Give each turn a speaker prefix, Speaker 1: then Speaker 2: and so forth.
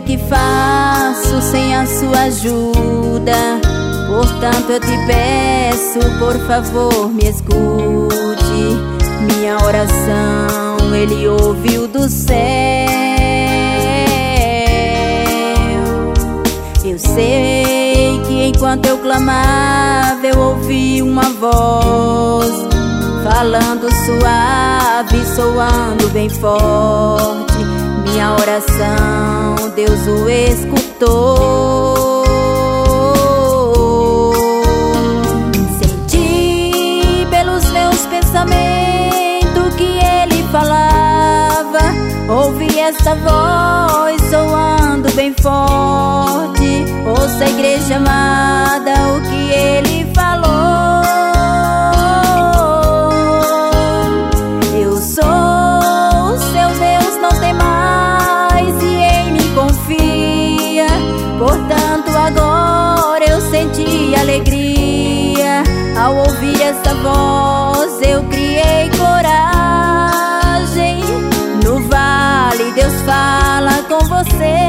Speaker 1: que faço sem a sua ajuda. Portanto eu te peço, por favor, me escute. Minha oração Ele ouviu do céu. Eu sei que enquanto eu clamava eu ouvi uma voz falando suave, soando bem forte. Minha oração Deus o escutou. Senti pelos meus pensamentos que Ele falava. Ouvi essa voz soando bem forte. Ouça, igreja amada, o que Ele falou. Eu sou o seu Deus, não tem mais, e em mim confia. Portanto agora eu senti alegria. Ao ouvir essa voz eu criei coragem. No vale Deus fala com você.